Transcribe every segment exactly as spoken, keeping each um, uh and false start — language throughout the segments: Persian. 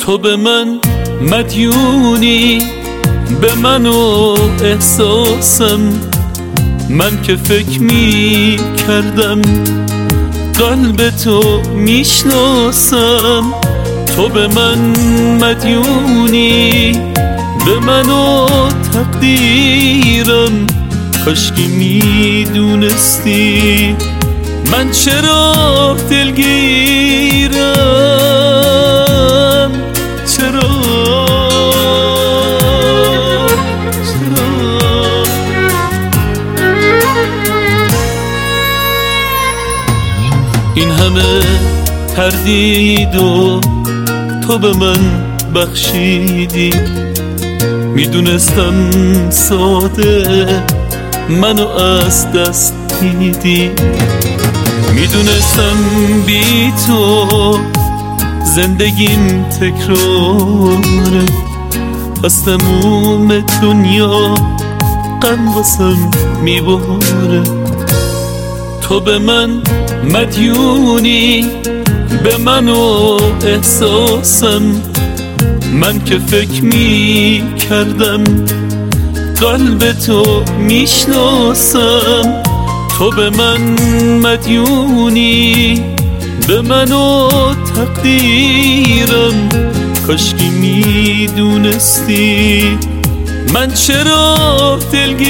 تو به من مدیونی، به من و احساسم. من که فکر می کردم قلب تو میشناسم. تو به من مدیونی، به من و تقدیرم. کاشکی میدونستی من چرا دلگیرم. چرا چرا این همه تردید و تو به من بخشیدی. میدونستم ساده منو از دست میدی. میدونستم بی تو زندگیم تکراره. پس تموم دنیا غم واسم میباره. تو به من مدیونی، به من و احساسم. من که فکر می کردم قلب تو میشناسم. تو به من مدیونی، به من و تقدیرم. کاشکی میدونستی من چرا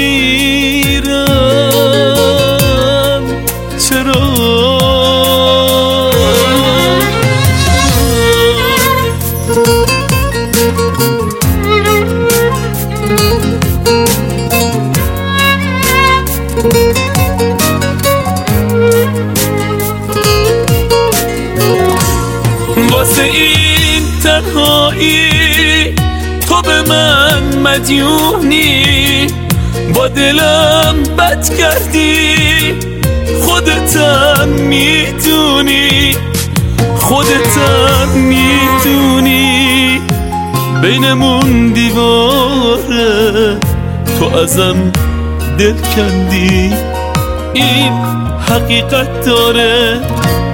دلگیرم. چرا واسه این تنهایی تو به من مدیونی. با دلم بد کردی، خودتم میدونی. خودتم میدونی بینمون دیواره. تو ازم دل کندی، این حقیقت داره.